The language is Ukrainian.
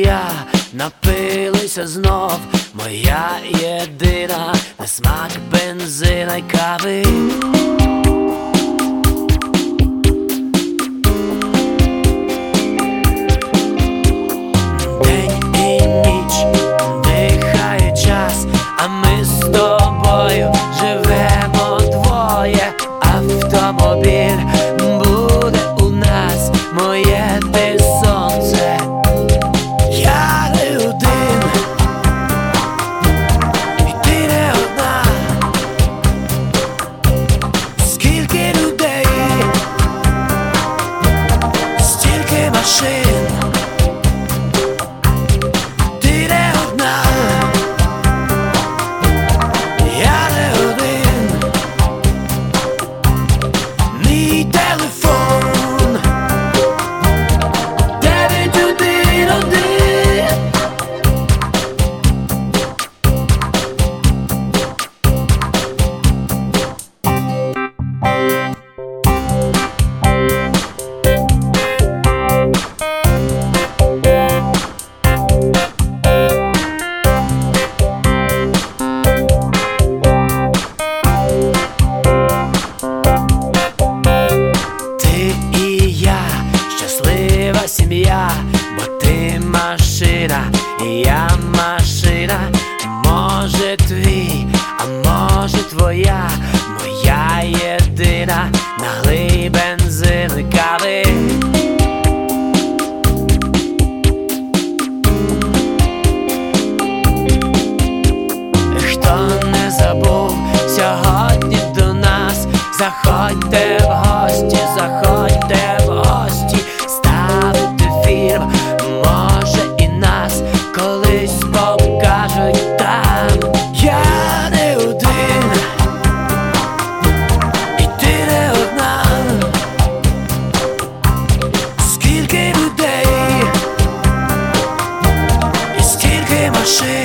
я напилися знов, моя єдина, на смак бензина й кави. День і ніч дихає час, а ми з тобою живемо двоє. Автомобіль буде у нас, моє ти сонце. Я не один, і ти не одна. Скільки людей, стільки машин. Ти не одна, я не один. Мій телефон 911. Щаслива сім'я, бо ти машина, і я машина. Може твій, а може твоя, моя єдина, налий бензин і кави. Хто не забув сьогодні до нас, заходьте в гості, заходьте в гості. Ставити фільм, може і нас колись покажуть там. Я не один, і ти не одна. Скільки людей, і скільки машин.